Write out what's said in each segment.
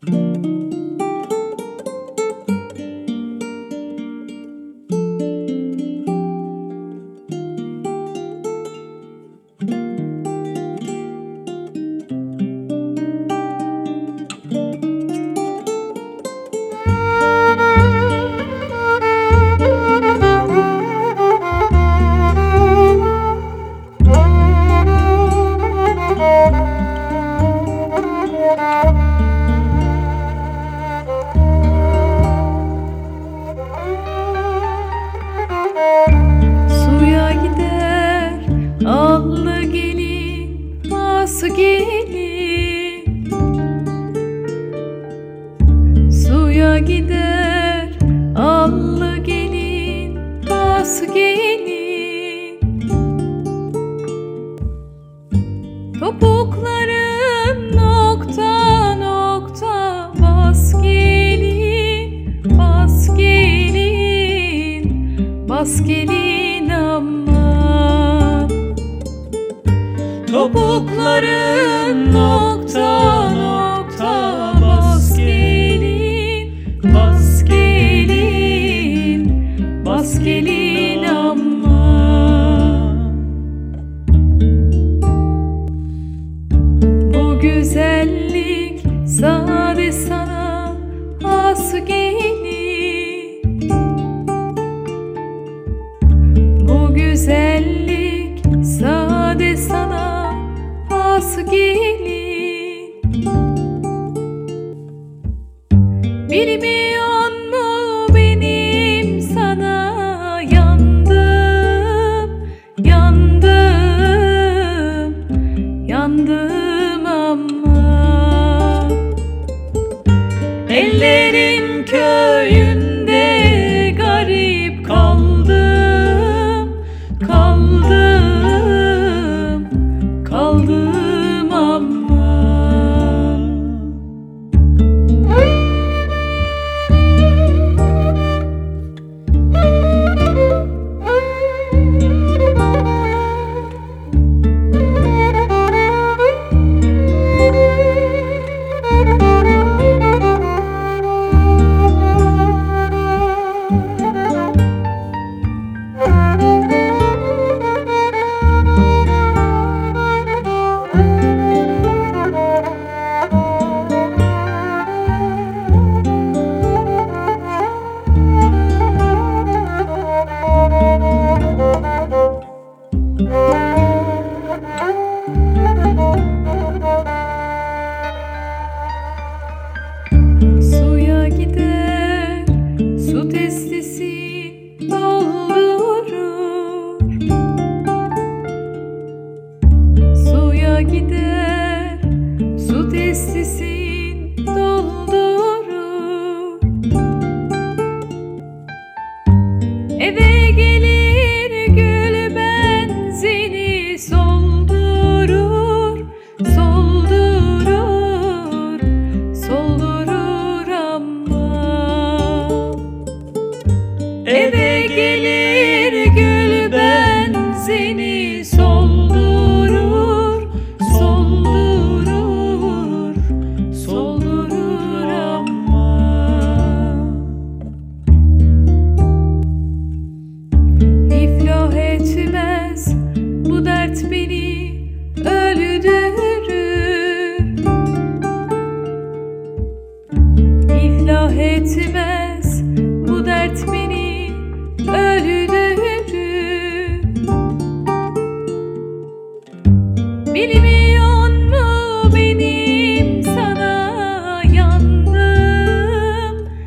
Suya gider allı gelin,ası gelin. Suya gider allı gelin,ası gelin. Topukların nokta nokta bas gelin, bas gelin, bas gelin aman. Topukların nokta nokta bas gelin, bas gelin, bas gelin aman. Bu güzellik sade sana has gelin. Bu güzellik sade sana has gelin. Bilmiyor mu benim sana yandım, yandım, yandım ama. Ellerin köyünde garip kaldım, kaldım, kaldım ama. Suya gider su testisi doldurur. Suya gider su testisi doldurur. Eve gelir gül benzini soldurur, soldurur, soldurur ama. Eve gelir gül benzini soldurur, soldurur, soldurur ama. İflah etmez bu dert beni öldürür. İflah etmez bu dert beni öldürür. Bilmiyor mu benim sana yandım,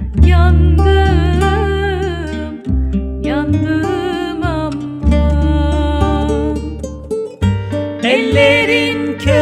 yandım, yandım ama. Ellerin